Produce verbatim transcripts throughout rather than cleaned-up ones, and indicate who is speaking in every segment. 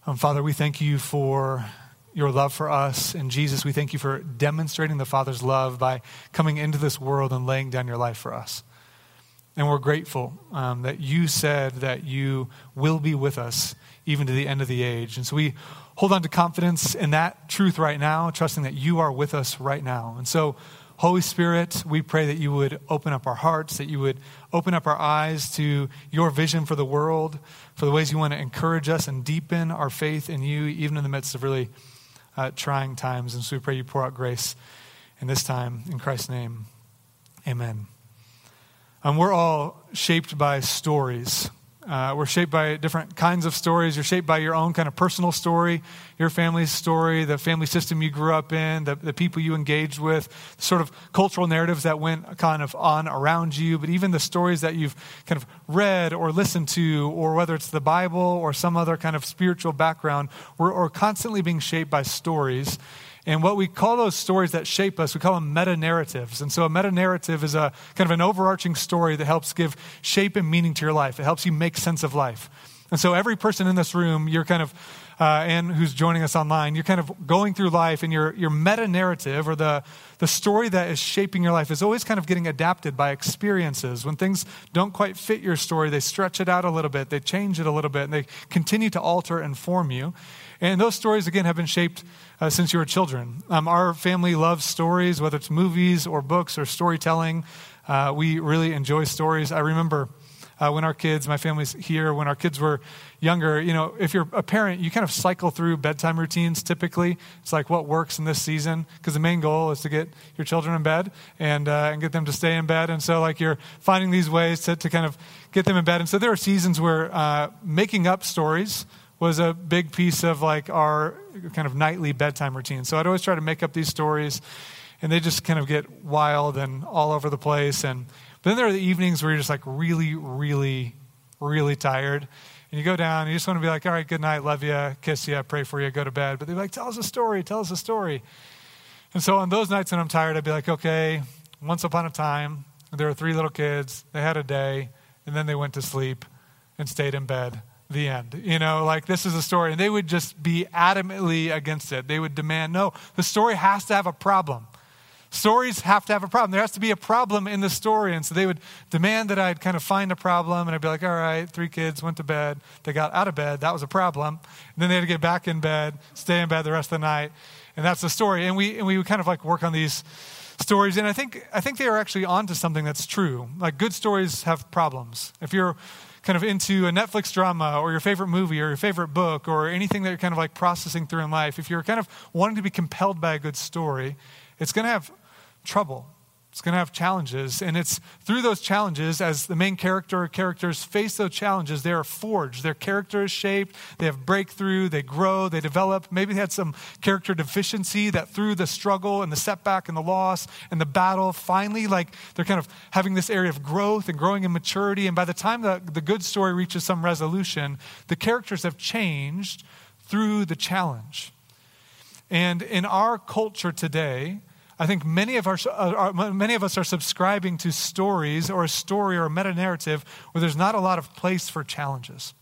Speaker 1: Um, Father, we thank you for your love for us. And Jesus, we thank you for demonstrating the Father's love by coming into this world and laying down your life for us. And we're grateful um, that you said that you will be with us even to the end of the age. And so we hold on to confidence in that truth right now, trusting that you are with us right now. And so, Holy Spirit, we pray that you would open up our hearts, that you would open up our eyes to your vision for the world, for the ways you want to encourage us and deepen our faith in you, even in the midst of really uh, trying times. And so we pray you pour out grace in this time. In Christ's name, amen. Um, we're all shaped by stories. Uh, we're shaped by different kinds of stories. You're shaped by your own kind of personal story, your family's story, the family system you grew up in, the, the people you engaged with, the sort of cultural narratives that went kind of on around you, but even the stories that you've kind of read or listened to, or whether it's the Bible or some other kind of spiritual background, we're, we're constantly being shaped by stories. And what we call those stories that shape us, we call them meta-narratives. And so a meta-narrative is a kind of an overarching story that helps give shape and meaning to your life. It helps you make sense of life. And so every person in this room, you're kind of, uh, and who's joining us online, you're kind of going through life, and your your meta-narrative, or the, the story that is shaping your life, is always kind of getting adapted by experiences. When things don't quite fit your story, they stretch it out a little bit, they change it a little bit, and they continue to alter and form you. And those stories, again, have been shaped uh, since you were children. Um, our family loves stories, whether it's movies or books or storytelling. Uh, we really enjoy stories. I remember uh, when our kids, my family's here, when our kids were younger, you know, if you're a parent, you kind of cycle through bedtime routines typically. It's like what works in this season, because the main goal is to get your children in bed and uh, and get them to stay in bed. And so like you're finding these ways to, to kind of get them in bed. And so there are seasons where uh, making up stories was a big piece of like our kind of nightly bedtime routine. So I'd always try to make up these stories, and they just kind of get wild and all over the place. And but then there are the evenings where you're just like really, really, really tired. And you go down, and you just want to be like, all right, good night, love you, kiss you, pray for you, go to bed. But they're like, tell us a story, tell us a story. And so on those nights when I'm tired, I'd be like, okay, once upon a time, there were three little kids, they had a day, and then they went to sleep and stayed in bed. The end. You know, like this is a story. And they would just be adamantly against it. They would demand, no, the story has to have a problem. Stories have to have a problem. There has to be a problem in the story. And so they would demand that I'd kind of find a problem. And I'd be like, all right, three kids went to bed. They got out of bed. That was a problem. And then they had to get back in bed, stay in bed the rest of the night. And that's the story. And we and we would kind of like work on these stories. And I think I think they are actually onto something that's true. Like good stories have problems. If you're kind of into a Netflix drama or your favorite movie or your favorite book or anything that you're kind of like processing through in life, if you're kind of wanting to be compelled by a good story, it's going to have trouble. It's going to have challenges. And it's through those challenges, as the main character or characters face those challenges, they are forged. Their character is shaped. They have breakthrough. They grow. They develop. Maybe they had some character deficiency that through the struggle and the setback and the loss and the battle, finally, like they're kind of having this area of growth and growing in maturity. And by the time the, the good story reaches some resolution, the characters have changed through the challenge. And in our culture today, I think many of, our, uh, many of us are subscribing to stories or a story or a meta-narrative where there's not a lot of place for challenges.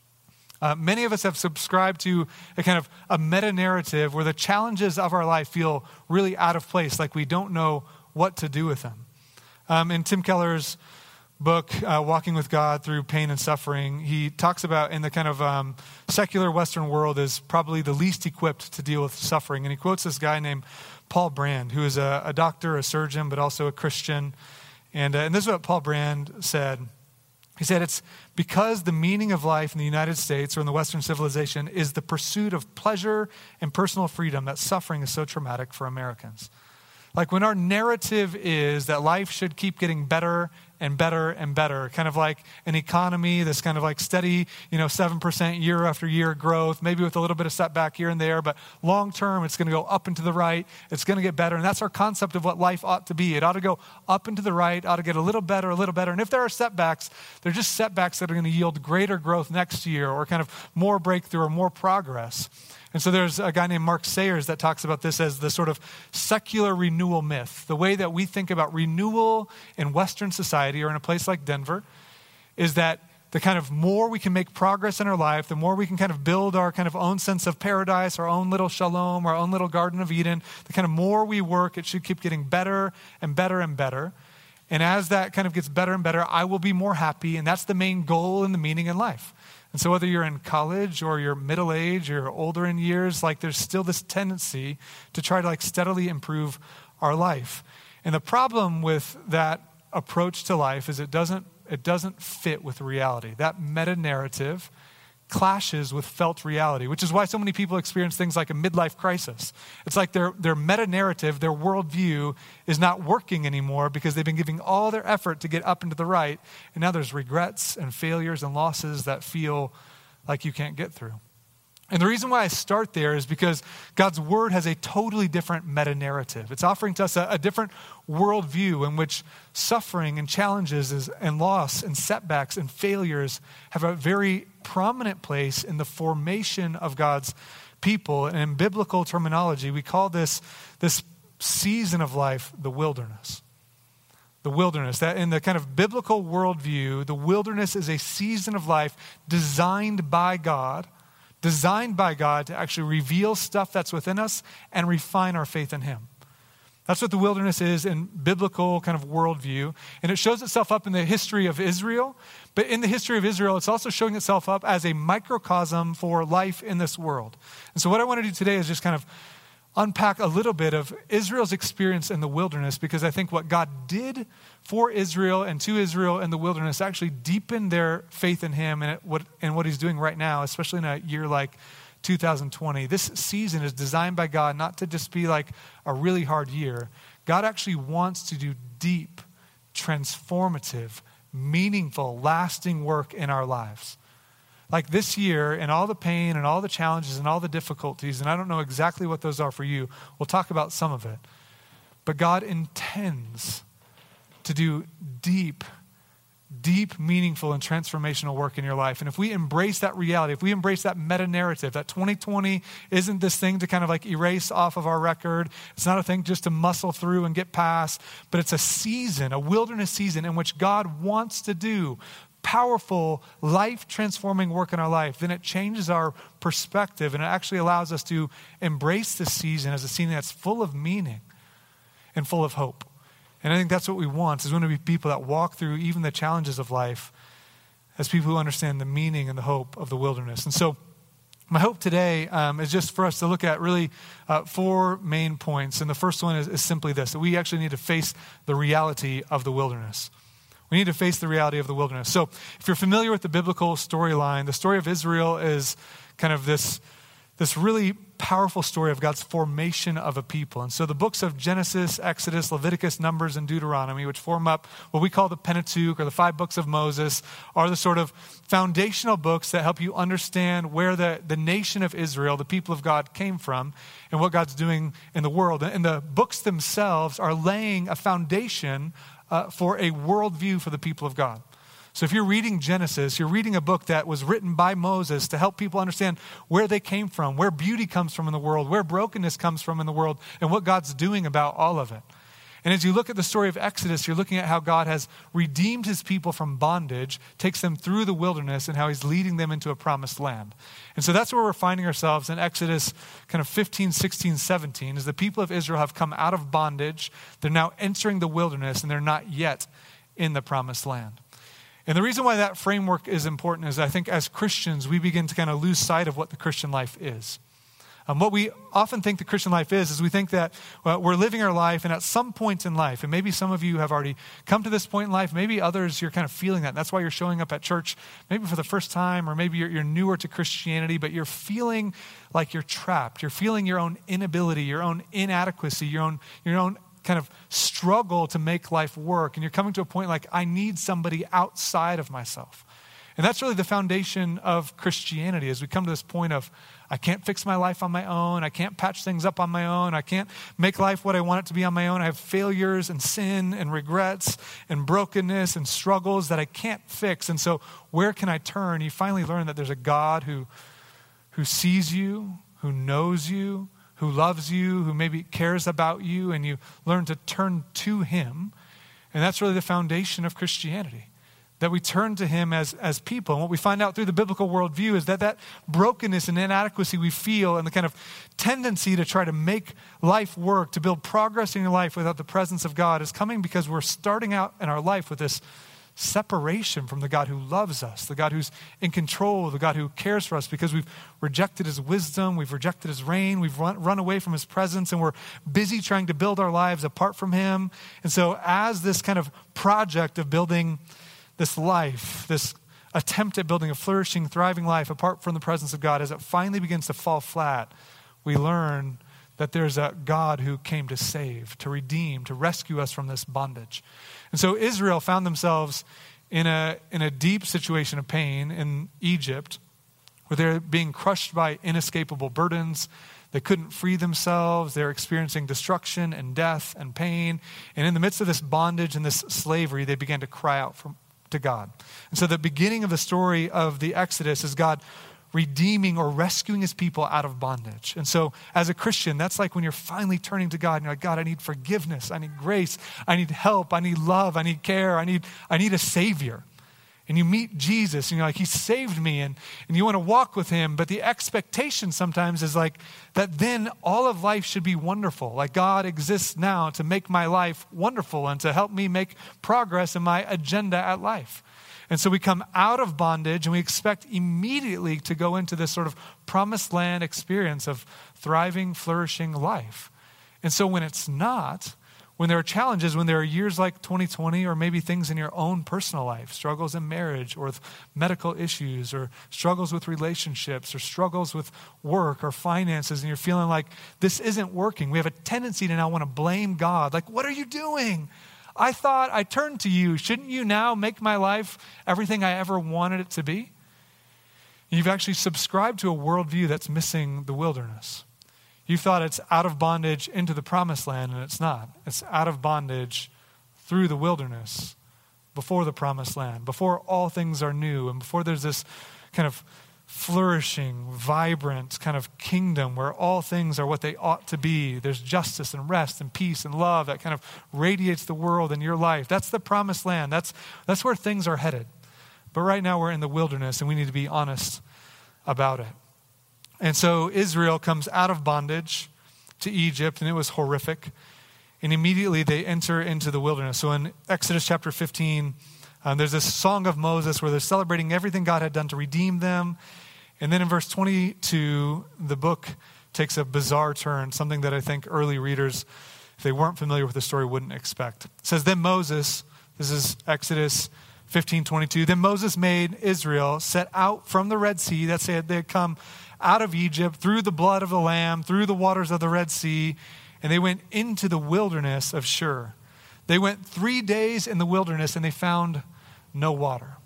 Speaker 1: Uh, many of us have subscribed to a kind of a meta-narrative where the challenges of our life feel really out of place, like we don't know what to do with them. Um, in Tim Keller's book, uh, Walking with God Through Pain and Suffering, he talks about in the kind of um, secular Western world is probably the least equipped to deal with suffering. And he quotes this guy named Paul Brand, who is a, a doctor, a surgeon, but also a Christian. And, uh, and this is what Paul Brand said. He said, it's because the meaning of life in the United States or in the Western civilization is the pursuit of pleasure and personal freedom that suffering is so traumatic for Americans. Like when our narrative is that life should keep getting better and better and better, kind of like an economy, this kind of like steady, you know, seven percent year after year growth, maybe with a little bit of setback here and there, but long term, it's going to go up and to the right. It's going to get better. And that's our concept of what life ought to be. It ought to go up and to the right, ought to get a little better, a little better. And if there are setbacks, they're just setbacks that are going to yield greater growth next year or kind of more breakthrough or more progress. And so there's a guy named Mark Sayers that talks about this as the sort of secular renewal myth. The way that we think about renewal in Western society or in a place like Denver is that the kind of more we can make progress in our life, the more we can kind of build our kind of own sense of paradise, our own little shalom, our own little Garden of Eden, the kind of more we work, it should keep getting better and better and better. And as that kind of gets better and better, I will be more happy. And that's the main goal and the meaning in life. And so whether you're in college or you're middle age or older in years, like there's still this tendency to try to like steadily improve our life. And the problem with that approach to life is it doesn't it doesn't fit with reality. That meta-narrative clashes with felt reality, which is why so many people experience things like a midlife crisis. It's like their, their meta-narrative, their worldview is not working anymore because they've been giving all their effort to get up and to the right, and now there's regrets and failures and losses that feel like you can't get through. And the reason why I start there is because God's word has a totally different meta-narrative. It's offering to us a, a different worldview in which suffering and challenges is, and loss and setbacks and failures have a very prominent place in the formation of God's people. And in biblical terminology, we call this, this season of life the wilderness. The wilderness. That in the kind of biblical worldview, the wilderness is a season of life designed by God designed by God to actually reveal stuff that's within us and refine our faith in him. That's what the wilderness is in biblical kind of worldview. And it shows itself up in the history of Israel. But in the history of Israel, it's also showing itself up as a microcosm for life in this world. And so what I want to do today is just kind of unpack a little bit of Israel's experience in the wilderness, because I think what God did for Israel and to Israel in the wilderness actually deepened their faith in him and what, and what he's doing right now, especially in a year like two thousand twenty. This season is designed by God not to just be like a really hard year. God actually wants to do deep, transformative, meaningful, lasting work in our lives. Like this year and all the pain and all the challenges and all the difficulties, and I don't know exactly what those are for you. We'll talk about some of it. But God intends to do deep, deep, meaningful, and transformational work in your life. And if we embrace that reality, if we embrace that meta-narrative, that twenty twenty isn't this thing to kind of like erase off of our record. It's not a thing just to muscle through and get past, but it's a season, a wilderness season in which God wants to do powerful, life-transforming work in our life. Then it changes our perspective and it actually allows us to embrace this season as a season that's full of meaning and full of hope. And I think that's what we want, is we want to be people that walk through even the challenges of life as people who understand the meaning and the hope of the wilderness. And so my hope today um, is just for us to look at really uh, four main points. And the first one is, is simply this, that we actually need to face the reality of the wilderness. We need to face the reality of the wilderness. So if you're familiar with the biblical storyline, the story of Israel is kind of this, this really powerful story of God's formation of a people. And so the books of Genesis, Exodus, Leviticus, Numbers, and Deuteronomy, which form up what we call the Pentateuch or the five books of Moses, are the sort of foundational books that help you understand where the, the nation of Israel, the people of God, came from and what God's doing in the world. And the books themselves are laying a foundation Uh, for a worldview for the people of God. So if you're reading Genesis, you're reading a book that was written by Moses to help people understand where they came from, where beauty comes from in the world, where brokenness comes from in the world, and what God's doing about all of it. And as you look at the story of Exodus, you're looking at how God has redeemed his people from bondage, takes them through the wilderness, and how he's leading them into a promised land. And so that's where we're finding ourselves in Exodus kind of fifteen, sixteen, seventeen, is the people of Israel have come out of bondage. They're now entering the wilderness, and they're not yet in the promised land. And the reason why that framework is important is I think as Christians, we begin to kind of lose sight of what the Christian life is. Um, what we often think the Christian life is, is we think that well, we're living our life, and at some point in life, and maybe some of you have already come to this point in life, maybe others, you're kind of feeling that. That's why you're showing up at church, maybe for the first time, or maybe you're, you're newer to Christianity, but you're feeling like you're trapped. You're feeling your own inability, your own inadequacy, your own, your own kind of struggle to make life work. And you're coming to a point like, I need somebody outside of myself. And that's really the foundation of Christianity, as we come to this point of, I can't fix my life on my own. I can't patch things up on my own. I can't make life what I want it to be on my own. I have failures and sin and regrets and brokenness and struggles that I can't fix. And so where can I turn? You finally learn that there's a God who, who sees you, who knows you, who loves you, who maybe cares about you, and you learn to turn to him. And that's really the foundation of Christianity. that we turn to him as, as people. And what we find out through the biblical worldview is that that brokenness and inadequacy we feel and the kind of tendency to try to make life work, to build progress in your life without the presence of God is coming because we're starting out in our life with this separation from the God who loves us, the God who's in control, the God who cares for us, because we've rejected his wisdom, we've rejected his reign, we've run, run away from his presence, and we're busy trying to build our lives apart from him. And so as this kind of project of building this life, this attempt at building a flourishing, thriving life apart from the presence of God, as it finally begins to fall flat, we learn that there's a God who came to save, to redeem, to rescue us from this bondage. And so Israel found themselves in a, in a deep situation of pain in Egypt, where they're being crushed by inescapable burdens. They couldn't free themselves. They're experiencing destruction and death and pain. And in the midst of this bondage and this slavery, they began to cry out from to God. And so the beginning of the story of the Exodus is God redeeming or rescuing his people out of bondage. And so as a Christian, that's like when you're finally turning to God and you're like, God, I need forgiveness. I need grace. I need help. I need love. I need care. I need, I need a savior. And you meet Jesus and you're like, he saved me, and, and you want to walk with him. But the expectation sometimes is like that then all of life should be wonderful. Like God exists now to make my life wonderful and to help me make progress in my agenda at life. And so we come out of bondage and we expect immediately to go into this sort of promised land experience of thriving, flourishing life. And so when it's not, when there are challenges, when there are years like twenty twenty, or maybe things in your own personal life, struggles in marriage or with medical issues, or struggles with relationships, or struggles with work or finances, and you're feeling like this isn't working, we have a tendency to now want to blame God. Like, what are you doing? I thought I turned to you. Shouldn't you now make my life everything I ever wanted it to be? You've actually subscribed to a worldview that's missing the wilderness. You thought it's out of bondage into the promised land, and it's not. It's out of bondage through the wilderness, before the promised land, before all things are new, and before there's this kind of flourishing, vibrant kind of kingdom where all things are what they ought to be. There's justice and rest and peace and love that kind of radiates the world in your life. That's the promised land. That's, that's where things are headed. But right now we're in the wilderness, and we need to be honest about it. And so Israel comes out of bondage to Egypt, and it was horrific. And immediately they enter into the wilderness. So in Exodus chapter fifteen, um, there's this song of Moses where they're celebrating everything God had done to redeem them. And then in verse twenty-two, the book takes a bizarre turn, something that I think early readers, if they weren't familiar with the story, wouldn't expect. It says, then Moses, this is Exodus fifteen twenty-two, then Moses made Israel set out from the Red Sea. That's it, they had come out of Egypt, through the blood of the Lamb, through the waters of the Red Sea, and they went into the wilderness of Shur. They went three days in the wilderness, and they found no water.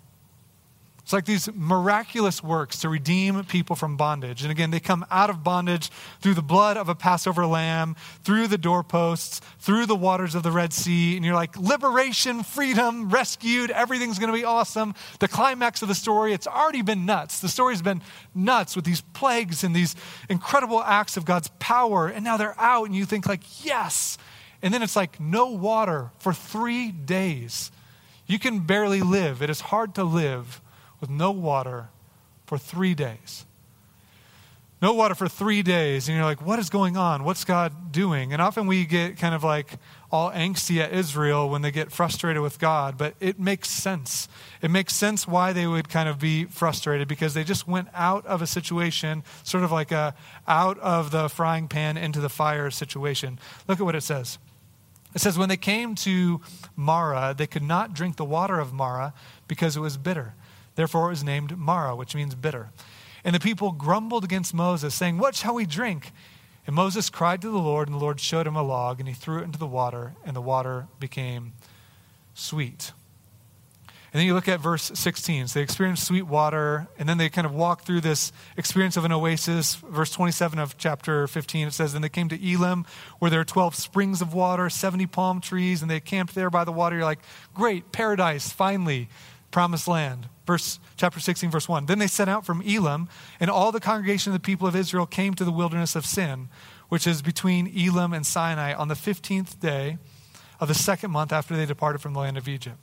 Speaker 1: It's like these miraculous works to redeem people from bondage. And again, they come out of bondage through the blood of a Passover lamb, through the doorposts, through the waters of the Red Sea. And you're like, liberation, freedom, rescued, everything's going to be awesome. The climax of the story, it's already been nuts. The story's been nuts with these plagues and these incredible acts of God's power. And now they're out, and you think like, yes. And then it's like no water for three days. You can barely live. It is hard to live with no water for three days. No water for three days. And you're like, what is going on? What's God doing? And often we get kind of like all angsty at Israel when they get frustrated with God, but it makes sense. It makes sense why they would kind of be frustrated, because they just went out of a situation, sort of like a out of the frying pan into the fire situation. Look at what it says. It says, when they came to Marah, they could not drink the water of Marah because it was bitter. Therefore it was named Marah, which means bitter. And the people grumbled against Moses, saying, what shall we drink? And Moses cried to the Lord, and the Lord showed him a log, and he threw it into the water, and the water became sweet. And then you look at verse sixteen. So they experienced sweet water, and then they kind of walk through this experience of an oasis. Verse twenty-seven of chapter fifteen, it says, then they came to Elim, where there are twelve springs of water, seventy palm trees, and they camped there by the water. You're like, great, paradise, finally, promised land. Verse chapter sixteen, verse one. Then they set out from Elim, and all the congregation of the people of Israel came to the wilderness of Sin, which is between Elim and Sinai, on the fifteenth day of the second month after they departed from the land of Egypt.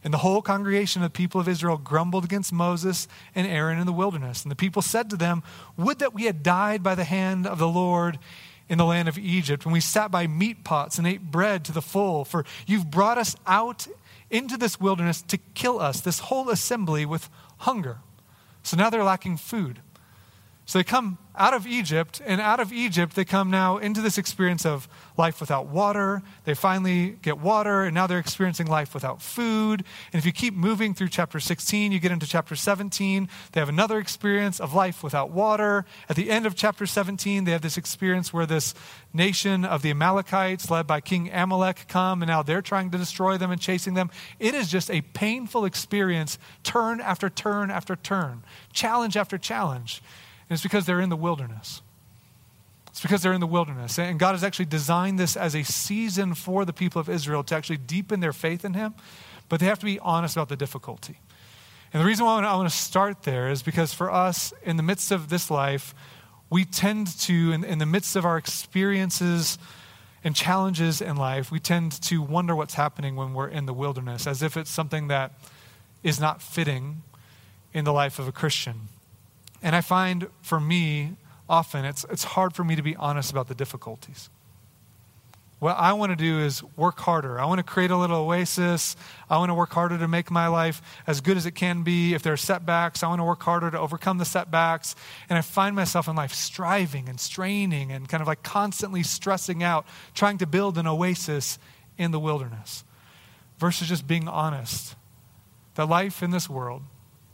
Speaker 1: And the whole congregation of the people of Israel grumbled against Moses and Aaron in the wilderness. And the people said to them, would that we had died by the hand of the Lord in the land of Egypt, when we sat by meat pots and ate bread to the full. For you've brought us out into this wilderness to kill us, this whole assembly, with hunger. So now they're lacking food. So they come out of Egypt, and out of Egypt they come now into this experience of life without water. They finally get water, and now they're experiencing life without food. And if you keep moving through chapter sixteen, you get into chapter seventeen. They have another experience of life without water. At the end of chapter seventeen, they have this experience where this nation of the Amalekites, led by King Amalek, come, and now they're trying to destroy them and chasing them. It is just a painful experience, turn after turn after turn, challenge after challenge. And it's because they're in the wilderness. It's because they're in the wilderness. And God has actually designed this as a season for the people of Israel to actually deepen their faith in him, but they have to be honest about the difficulty. And the reason why I want to start there is because for us, in the midst of this life, we tend to, in, in the midst of our experiences and challenges in life, we tend to wonder what's happening when we're in the wilderness, as if it's something that is not fitting in the life of a Christian. And I find for me, often it's it's hard for me to be honest about the difficulties. What I want to do is work harder. I want to create a little oasis. I want to work harder to make my life as good as it can be. If there are setbacks, I want to work harder to overcome the setbacks. And I find myself in life striving and straining and kind of like constantly stressing out, trying to build an oasis in the wilderness, versus just being honest that life in this world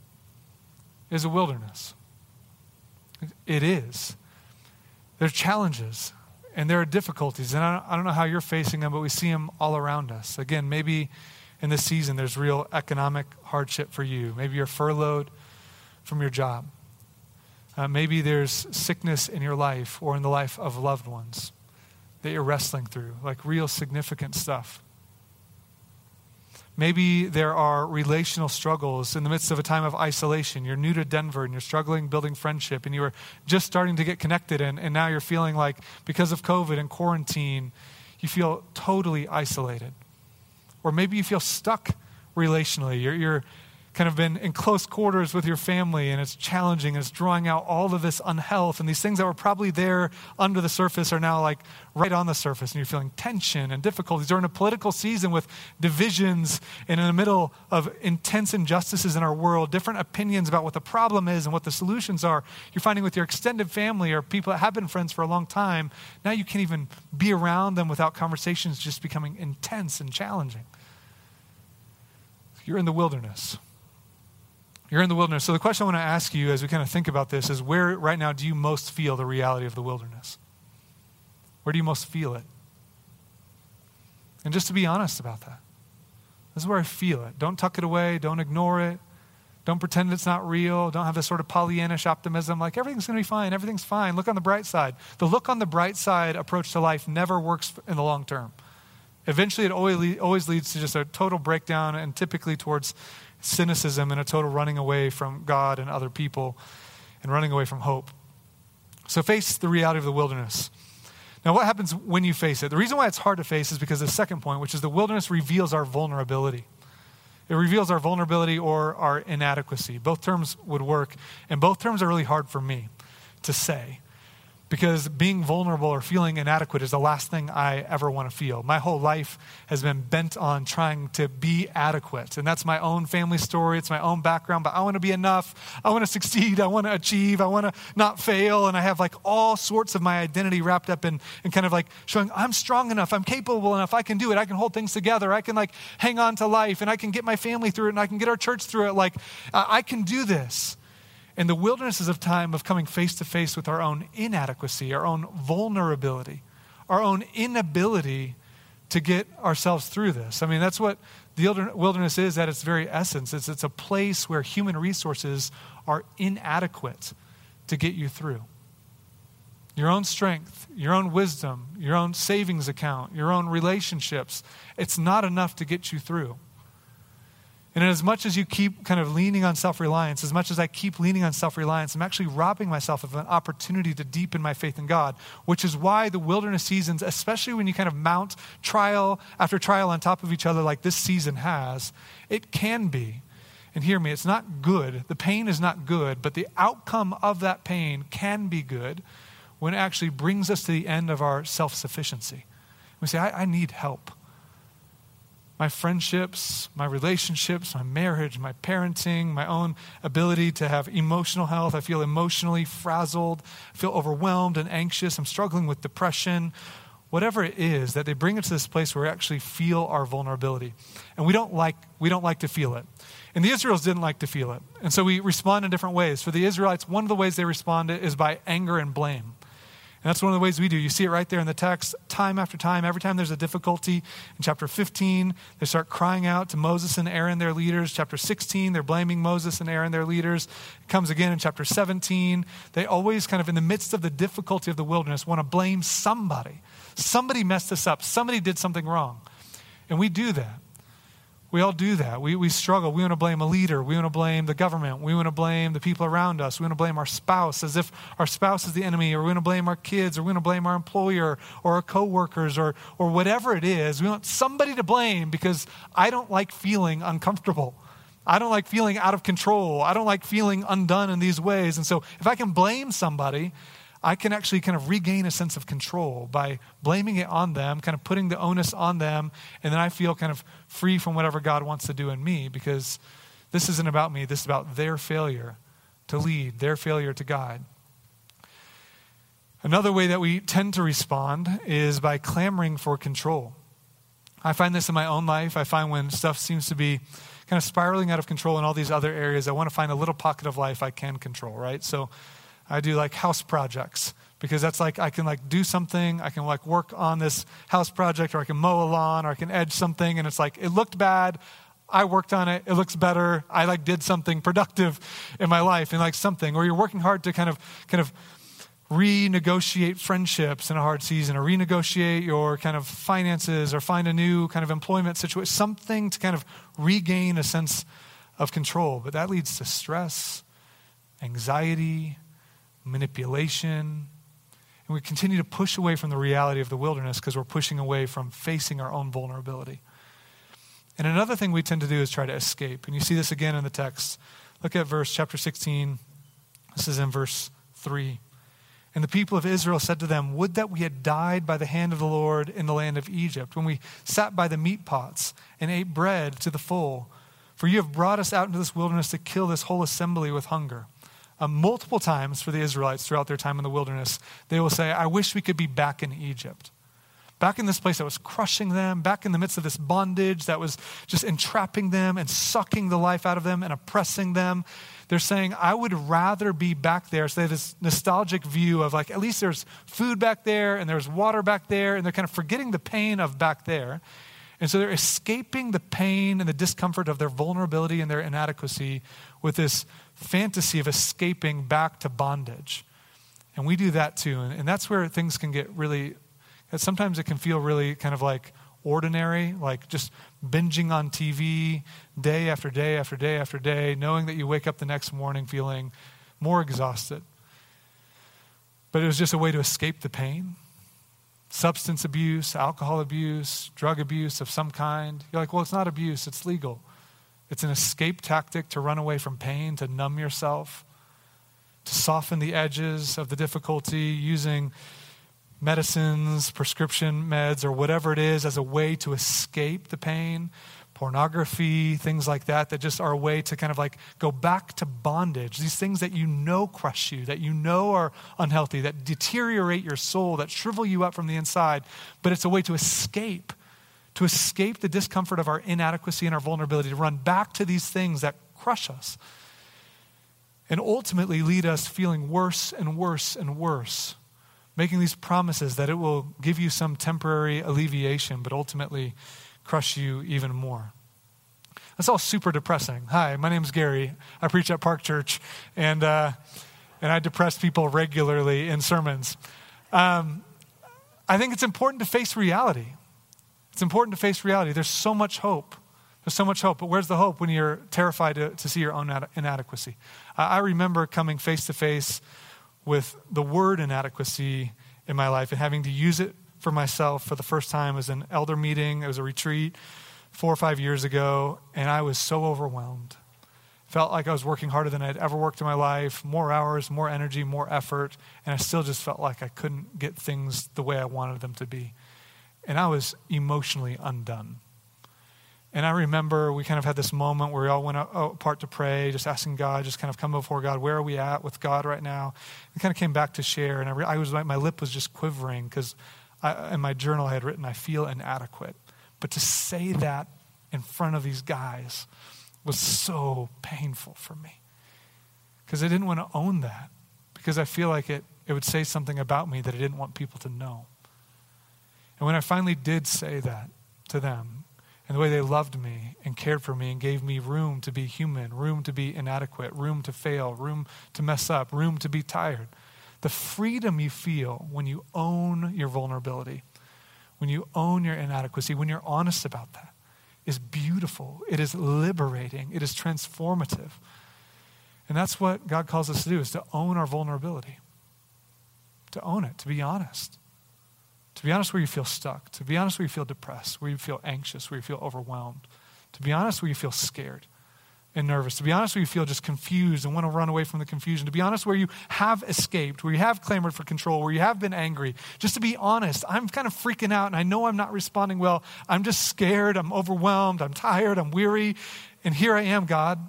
Speaker 1: is a wilderness. It is. There are challenges and there are difficulties. And I don't, I don't know how you're facing them, but we see them all around us. Again, maybe in this season there's real economic hardship for you. Maybe you're furloughed from your job. Uh, maybe there's sickness in your life or in the life of loved ones that you're wrestling through, like real significant stuff. Maybe there are relational struggles in the midst of a time of isolation. You're new to Denver and you're struggling building friendship and you were just starting to get connected and, and now you're feeling like because of COVID and quarantine, you feel totally isolated. Or maybe you feel stuck relationally. You're, you're kind of been in close quarters with your family and it's challenging and it's drawing out all of this unhealth and these things that were probably there under the surface are now like right on the surface and you're feeling tension and difficulties. Or in a political season with divisions and in the middle of intense injustices in our world, different opinions about what the problem is and what the solutions are. You're finding with your extended family or people that have been friends for a long time, now you can't even be around them without conversations just becoming intense and challenging. You're in the wilderness. You're in the wilderness. So the question I want to ask you as we kind of think about this is where right now do you most feel the reality of the wilderness? Where do you most feel it? And just to be honest about that. This is where I feel it. Don't tuck it away. Don't ignore it. Don't pretend it's not real. Don't have this sort of Pollyannish optimism like everything's going to be fine. Everything's fine. Look on the bright side. The look on the bright side approach to life never works in the long term. Eventually it always, always leads to just a total breakdown and typically towards cynicism and a total running away from God and other people and running away from hope. So face the reality of the wilderness. Now, what happens when you face it? The reason why it's hard to face is because of the second point, which is the wilderness reveals our vulnerability. It reveals our vulnerability or our inadequacy. Both terms would work, and both terms are really hard for me to say. Because being vulnerable or feeling inadequate is the last thing I ever want to feel. My whole life has been bent on trying to be adequate. And that's my own family story. It's my own background. But I want to be enough. I want to succeed. I want to achieve. I want to not fail. And I have like all sorts of my identity wrapped up in, in kind of like showing I'm strong enough. I'm capable enough. I can do it. I can hold things together. I can like hang on to life. And I can get my family through it. And I can get our church through it. Like uh, I can do this. And the wilderness is a time of coming face to face with our own inadequacy, our own vulnerability, our own inability to get ourselves through this. I mean, that's what the wilderness is at its very essence. It's, it's a place where human resources are inadequate to get you through. Your own strength, your own wisdom, your own savings account, your own relationships, it's not enough to get you through. And as much as you keep kind of leaning on self-reliance, as much as I keep leaning on self-reliance, I'm actually robbing myself of an opportunity to deepen my faith in God, which is why the wilderness seasons, especially when you kind of mount trial after trial on top of each other like this season has, it can be. And hear me, it's not good. The pain is not good, but the outcome of that pain can be good when it actually brings us to the end of our self-sufficiency. We say, I, I need help. My friendships, my relationships, my marriage, my parenting, my own ability to have emotional health. I feel emotionally frazzled. I feel overwhelmed and anxious. I'm struggling with depression. Whatever it is, that they bring us to this place where we actually feel our vulnerability. And we don't like, we don't like to feel it. And the Israelites didn't like to feel it. And so we respond in different ways. For the Israelites, one of the ways they respond is by anger and blame. And that's one of the ways we do. You see it right there in the text, time after time. Every time there's a difficulty, in chapter fifteen, they start crying out to Moses and Aaron, their leaders. Chapter sixteen, they're blaming Moses and Aaron, their leaders. It comes again in chapter seventeen. They always kind of, in the midst of the difficulty of the wilderness, want to blame somebody. Somebody messed us up. Somebody did something wrong. And we do that. We all do that. We we struggle. We want to blame a leader. We want to blame the government. We want to blame the people around us. We want to blame our spouse as if our spouse is the enemy, or we want to blame our kids, or we want to blame our employer or our coworkers, or or whatever it is. We want somebody to blame because I don't like feeling uncomfortable. I don't like feeling out of control. I don't like feeling undone in these ways. And so if I can blame somebody, I can actually kind of regain a sense of control by blaming it on them, kind of putting the onus on them, and then I feel kind of free from whatever God wants to do in me, because this isn't about me. This is about their failure to lead, their failure to guide. Another way that we tend to respond is by clamoring for control. I find this in my own life. I find when stuff seems to be kind of spiraling out of control in all these other areas, I want to find a little pocket of life I can control, right? So I do like house projects, because that's like I can like do something, I can like work on this house project, or I can mow a lawn, or I can edge something, and it's like it looked bad, I worked on it, it looks better, I like did something productive in my life, and like something. Or you're working hard to kind of kind of renegotiate friendships in a hard season, or renegotiate your kind of finances, or find a new kind of employment situation, something to kind of regain a sense of control. But that leads to stress, anxiety, manipulation, and we continue to push away from the reality of the wilderness because we're pushing away from facing our own vulnerability. And another thing we tend to do is try to escape. And you see this again in the text. Look at verse chapter sixteen. This is in verse three. And the people of Israel said to them, "Would that we had died by the hand of the Lord in the land of Egypt, when we sat by the meat pots and ate bread to the full. For you have brought us out into this wilderness to kill this whole assembly with hunger." Um, multiple times for the Israelites throughout their time in the wilderness, they will say, "I wish we could be back in Egypt. Back in this place that was crushing them, back in the midst of this bondage that was just entrapping them and sucking the life out of them and oppressing them." They're saying, I would rather be back there. So they have this nostalgic view of like, at least there's food back there and there's water back there, and they're kind of forgetting the pain of back there. And so they're escaping the pain and the discomfort of their vulnerability and their inadequacy with this fantasy of escaping back to bondage. And we do that too. And, and that's where things can get really, sometimes it can feel really kind of like ordinary, like just binging on T V day after day after day after day, knowing that you wake up the next morning feeling more exhausted. But it was just a way to escape the pain. Substance abuse, alcohol abuse, drug abuse of some kind. You're like, well, it's not abuse, it's legal. It's an escape tactic to run away from pain, to numb yourself, to soften the edges of the difficulty, using medicines, prescription meds, or whatever it is as a way to escape the pain. Pornography, things like that, that just are a way to kind of like go back to bondage. These things that you know crush you, that you know are unhealthy, that deteriorate your soul, that shrivel you up from the inside. But it's a way to escape, to escape the discomfort of our inadequacy and our vulnerability, to run back to these things that crush us and ultimately lead us feeling worse and worse and worse, making these promises that it will give you some temporary alleviation, but ultimately crush you even more. That's all super depressing. Hi, my name's Gary. I preach at Park Church, and uh, and I depress people regularly in sermons. Um, I think it's important to face reality. It's important to face reality. There's so much hope. There's so much hope, but where's the hope when you're terrified to, to see your own inadequacy? I, I remember coming face to face with the word inadequacy in my life and having to use it for myself for the first time as an elder meeting. It was a retreat four or five years ago, and I was so overwhelmed. Felt like I was working harder than I'd ever worked in my life, more hours, more energy, more effort, and I still just felt like I couldn't get things the way I wanted them to be. And I was emotionally undone. And I remember we kind of had this moment where we all went apart to pray, just asking God, just kind of come before God, where are we at with God right now? And kind of came back to share, and I, re- I was like, my lip was just quivering because in my journal I had written, I feel inadequate. But to say that in front of these guys was so painful for me because I didn't want to own that because I feel like it, it would say something about me that I didn't want people to know. And when I finally did say that to them, and the way they loved me and cared for me and gave me room to be human, room to be inadequate, room to fail, room to mess up, room to be tired. The freedom you feel when you own your vulnerability, when you own your inadequacy, when you're honest about that, is beautiful. It is liberating. It is transformative. And that's what God calls us to do, is to own our vulnerability, to own it, to be honest. To be honest where you feel stuck, to be honest where you feel depressed, where you feel anxious, where you feel overwhelmed, to be honest where you feel scared and nervous, to be honest where you feel just confused and want to run away from the confusion, to be honest where you have escaped, where you have clamored for control, where you have been angry. Just to be honest, I'm kind of freaking out and I know I'm not responding well. I'm just scared, I'm overwhelmed, I'm tired, I'm weary, and here I am, God.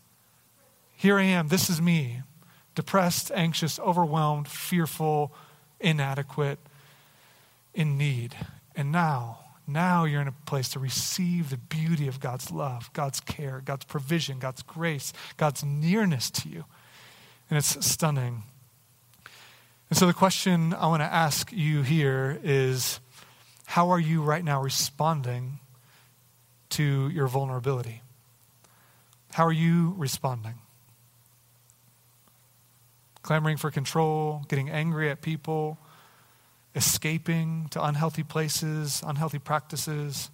Speaker 1: Here I am, this is me, depressed, anxious, overwhelmed, fearful, inadequate, in need. And now, now you're in a place to receive the beauty of God's love, God's care, God's provision, God's grace, God's nearness to you. And it's stunning. And so the question I want to ask you here is, how are you right now responding to your vulnerability? How are you responding? Clamoring for control, getting angry at people, escaping to unhealthy places, unhealthy practices.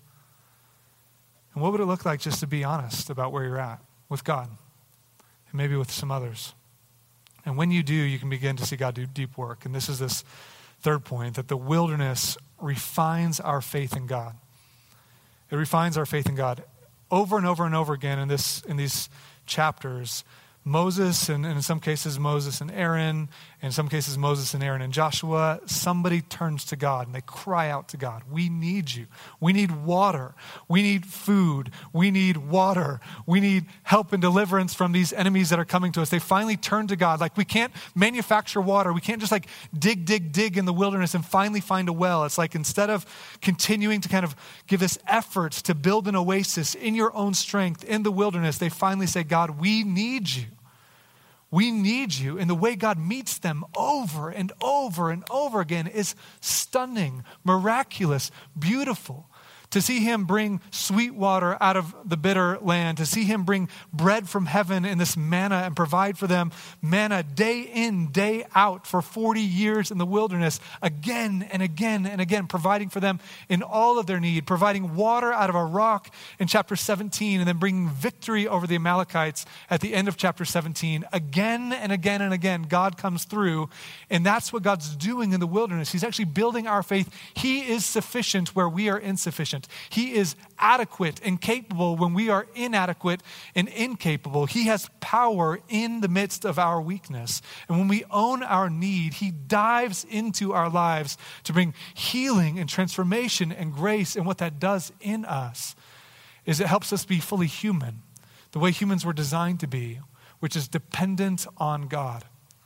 Speaker 1: And what would it look like just to be honest about where you're at with God and maybe with some others? And when you do, you can begin to see God do deep work. And this is this third point, that the wilderness refines our faith in God. It refines our faith in God. Over and over and over again in this in these chapters, Moses, and in some cases Moses and Aaron, in some cases Moses and Aaron and Joshua, somebody turns to God and they cry out to God. We need you. We need water. We need food. We need water. We need help and deliverance from these enemies that are coming to us. They finally turn to God. Like, we can't manufacture water. We can't just like dig, dig, dig in the wilderness and finally find a well. It's like, instead of continuing to kind of give this effort to build an oasis in your own strength in the wilderness, they finally say, God, we need you. We need you. And the way God meets them over and over and over again is stunning, miraculous, beautiful. To see him bring sweet water out of the bitter land, to see him bring bread from heaven in this manna and provide for them manna day in, day out for forty years in the wilderness, again and again and again, providing for them in all of their need, providing water out of a rock in chapter seventeen, and then bringing victory over the Amalekites at the end of chapter seventeen. Again and again and again, God comes through, and that's what God's doing in the wilderness. He's actually building our faith. He is sufficient where we are insufficient. He is adequate and capable when we are inadequate and incapable. He has power in the midst of our weakness. And when we own our need, he dives into our lives to bring healing and transformation and grace. And what that does in us is it helps us be fully human, the way humans were designed to be, which is dependent on God.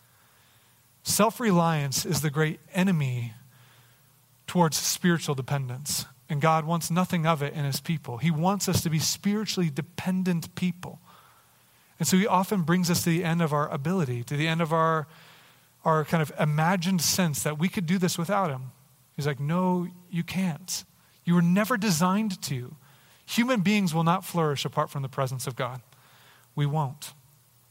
Speaker 1: Self-reliance is the great enemy towards spiritual dependence. And God wants nothing of it in his people. He wants us to be spiritually dependent people. And so he often brings us to the end of our ability, to the end of our, our kind of imagined sense that we could do this without him. He's like, no, you can't. You were never designed to. Human beings will not flourish apart from the presence of God. We won't.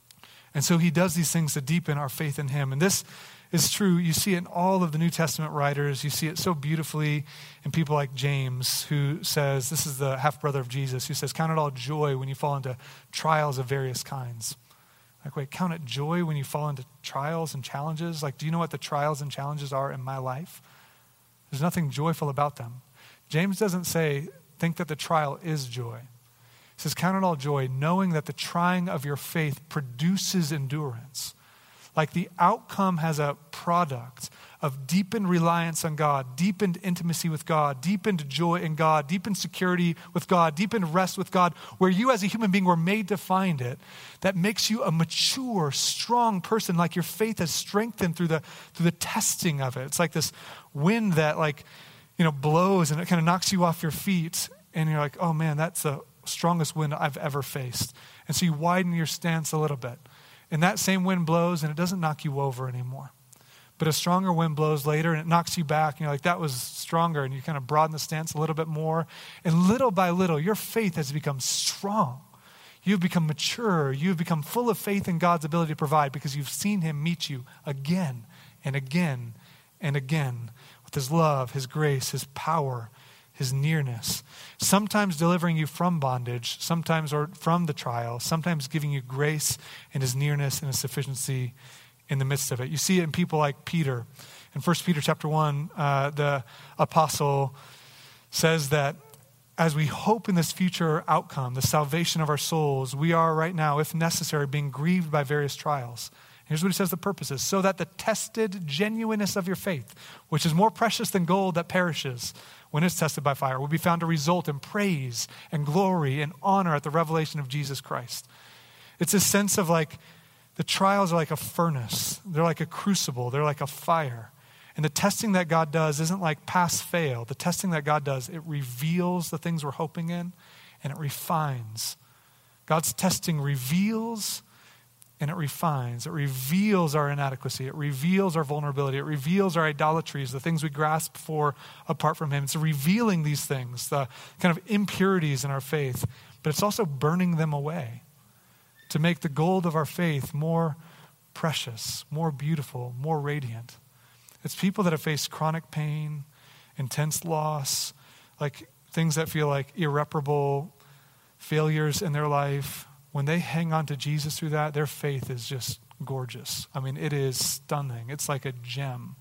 Speaker 1: And so he does these things to deepen our faith in him. And this is true. You see it in all of the New Testament writers. You see it so beautifully in people like James, who says, this is the half-brother of Jesus, who says, count it all joy when you fall into trials of various kinds. Like, wait, count it joy when you fall into trials and challenges? Like, do you know what the trials and challenges are in my life? There's nothing joyful about them. James doesn't say, think that the trial is joy. He says, count it all joy, knowing that the trying of your faith produces endurance. Like the outcome has a product of deepened reliance on God, deepened intimacy with God, deepened joy in God, deepened security with God, deepened rest with God, where you as a human being were made to find it, that makes you a mature, strong person, like your faith has strengthened through the through the testing of it. It's like this wind that like, you know, blows and it kind of knocks you off your feet, and you're like, oh man, that's the strongest wind I've ever faced. And so you widen your stance a little bit. And that same wind blows and it doesn't knock you over anymore. But a stronger wind blows later and it knocks you back. And you're like, that was stronger. And you kind of broaden the stance a little bit more. And little by little, your faith has become strong. You've become mature. You've become full of faith in God's ability to provide because you've seen him meet you again and again and again with his love, his grace, his power, his nearness, sometimes delivering you from bondage, sometimes or from the trial, sometimes giving you grace and his nearness and his sufficiency in the midst of it. You see it in people like Peter. In First Peter chapter one, uh, the apostle says that as we hope in this future outcome, the salvation of our souls, we are right now, if necessary, being grieved by various trials. Here's what he says the purpose is, so that the tested genuineness of your faith, which is more precious than gold that perishes when it's tested by fire, will be found to result in praise and glory and honor at the revelation of Jesus Christ. It's a sense of like, the trials are like a furnace. They're like a crucible. They're like a fire. And the testing that God does isn't like pass, fail. The testing that God does, it reveals the things we're hoping in and it refines. God's testing reveals and it refines. It reveals our inadequacy. It reveals our vulnerability. It reveals our idolatries, the things we grasp for apart from him. It's revealing these things, the kind of impurities in our faith, but it's also burning them away to make the gold of our faith more precious, more beautiful, more radiant. It's people that have faced chronic pain, intense loss, like things that feel like irreparable failures in their life. When they hang on to Jesus through that, their faith is just gorgeous. I mean, it is stunning. It's like a gem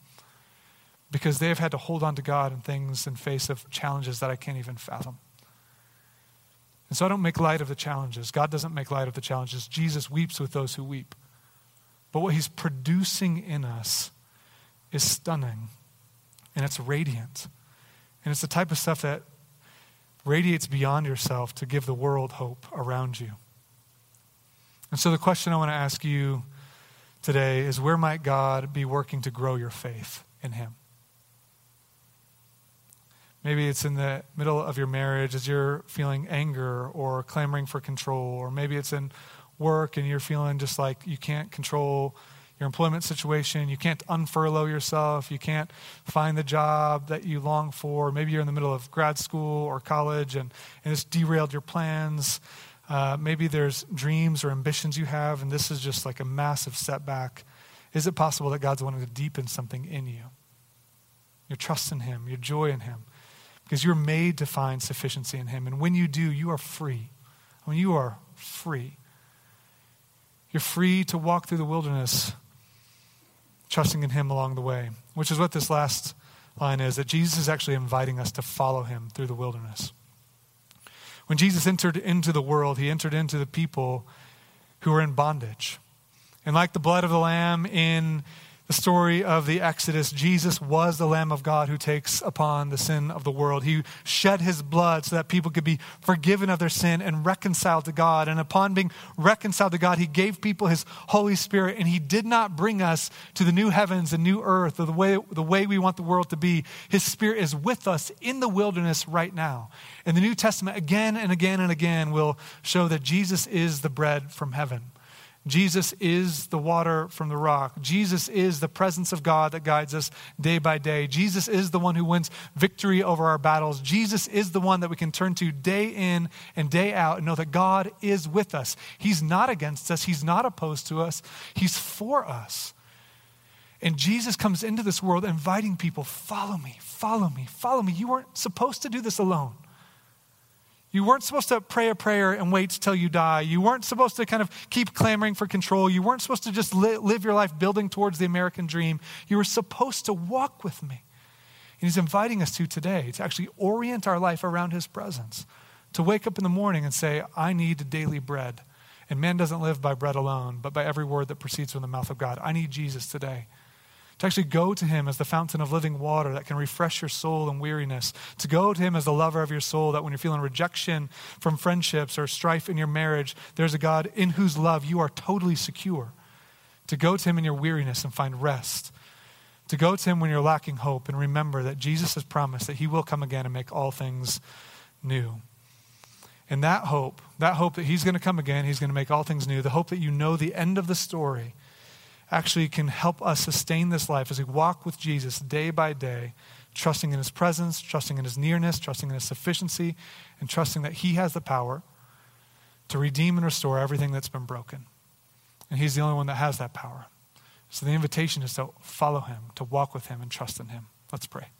Speaker 1: because they have had to hold on to God and things in face of challenges that I can't even fathom. And so I don't make light of the challenges. God doesn't make light of the challenges. Jesus weeps with those who weep. But what he's producing in us is stunning and it's radiant. And it's the type of stuff that radiates beyond yourself to give the world hope around you. And so the question I want to ask you today is, where might God be working to grow your faith in him? Maybe it's in the middle of your marriage as you're feeling anger or clamoring for control, or maybe it's in work and you're feeling just like you can't control your employment situation, you can't unfurlough yourself, you can't find the job that you long for. Maybe you're in the middle of grad school or college and, and it's derailed your plans. Uh, maybe there's dreams or ambitions you have, and this is just like a massive setback. Is it possible that God's wanting to deepen something in you? Your trust in him, your joy in him, because you're made to find sufficiency in him. And when you do, you are free. When you are free, you're free to walk through the wilderness, trusting in him along the way, which is what this last line is, that Jesus is actually inviting us to follow him through the wilderness. When Jesus entered into the world, he entered into the people who were in bondage. And like the blood of the Lamb in the story of the Exodus, Jesus was the Lamb of God who takes upon the sin of the world. He shed his blood so that people could be forgiven of their sin and reconciled to God. And upon being reconciled to God, he gave people his Holy Spirit. And he did not bring us to the new heavens and new earth or the way, the way we want the world to be. His Spirit is with us in the wilderness right now. And the New Testament again and again and again will show that Jesus is the bread from heaven. Jesus is the water from the rock. Jesus is the presence of God that guides us day by day. Jesus is the one who wins victory over our battles. Jesus is the one that we can turn to day in and day out and know that God is with us. He's not against us. He's not opposed to us. He's for us. And Jesus comes into this world inviting people, follow me, follow me, follow me. You weren't supposed to do this alone. You weren't supposed to pray a prayer and wait till you die. You weren't supposed to kind of keep clamoring for control. You weren't supposed to just li- live your life building towards the American dream. You were supposed to walk with me. And he's inviting us to today to actually orient our life around his presence, to wake up in the morning and say, I need daily bread. And man doesn't live by bread alone, but by every word that proceeds from the mouth of God. I need Jesus today. To actually go to him as the fountain of living water that can refresh your soul in weariness. To go to him as the lover of your soul, that when you're feeling rejection from friendships or strife in your marriage, there's a God in whose love you are totally secure. To go to him in your weariness and find rest. To go to him when you're lacking hope and remember that Jesus has promised that he will come again and make all things new. And that hope, that hope that he's going to come again, he's going to make all things new, the hope that you know the end of the story actually can help us sustain this life as we walk with Jesus day by day, trusting in his presence, trusting in his nearness, trusting in his sufficiency, and trusting that he has the power to redeem and restore everything that's been broken. And he's the only one that has that power. So the invitation is to follow him, to walk with him, and trust in him. Let's pray.